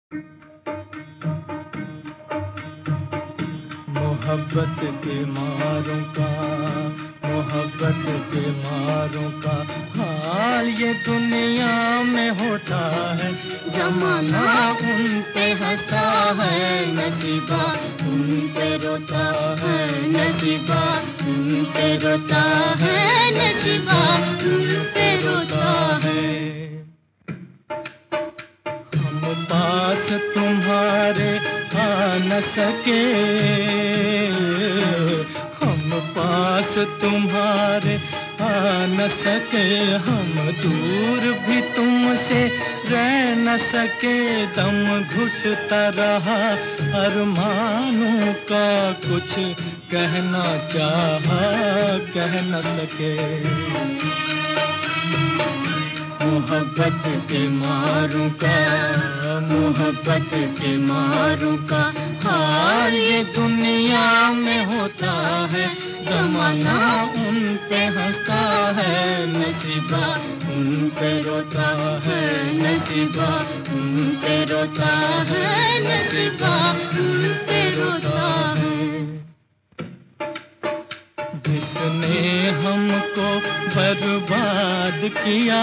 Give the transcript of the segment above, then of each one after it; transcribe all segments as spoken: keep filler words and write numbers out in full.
मोहब्बत के मारों का, मोहब्बत के मारों का हाल ये दुनिया में होता है। ज़माना उन पे हंसता है, नसीबा उन पे रोता है, नसीबा उन पे रोता है, नसीबा उन पे रोता है। हम पास तुम्हारे आ न सके, हम पास तुम्हारे आ न सके, हम दूर भी तुमसे रह न सके। दम घुटता रहा अरमानों का, कुछ कहना चाहा कह न सके। मोहब्बत के मारों का, मोहब्बत के मारों का हाल ये दुनिया में होता है। ज़माना उन पे हंसता है, नसीबा उन पे रोता है, नसीबा उन पे रोता है, नसीबा उन पे रोता है। जिसने हमको बर्बाद किया,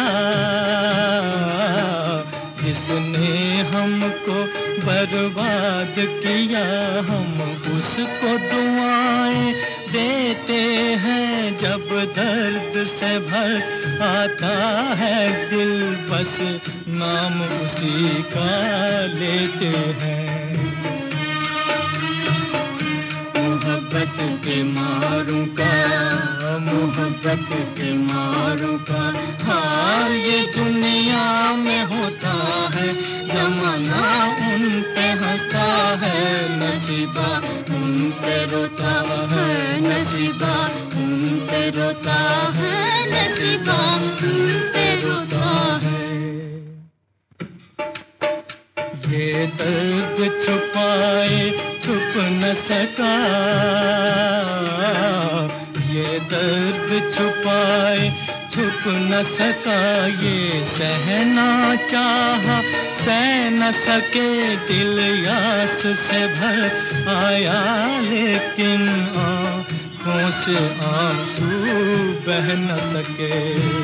जिसने हमको बर्बाद किया, हम उसको दुआएं देते हैं। जब दर्द से भर आता है दिल, बस नाम उसी का लेते हैं। मोहब्बत के मारों का, मोहब्बत के मारों का हाल ये दुनिया में होता है। ज़माना उन पे हंसता है, नसीबा उन पे रोता है, नसीबा उन पे रोता है, नसीबा उन पे रोता है। ये दर्द छुपाए छुप न सका, ये दर्द छुपाए छुप न सका। ये सहना चाहा सह न सके, दिल यास से भर आया लेकिन आँखों से आंसू बह न सके।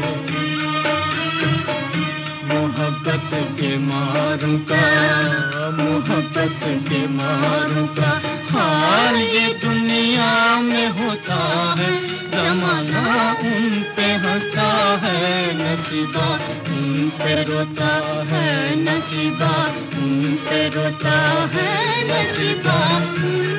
मोहब्बत के मारों का, मोहब्बत के मारों का हाल ये दुनिया में होता है। ज़माना उन पे हंसता है, नसीबा उन पे रोता है, नसीबा उन पे रोता है, नसीबा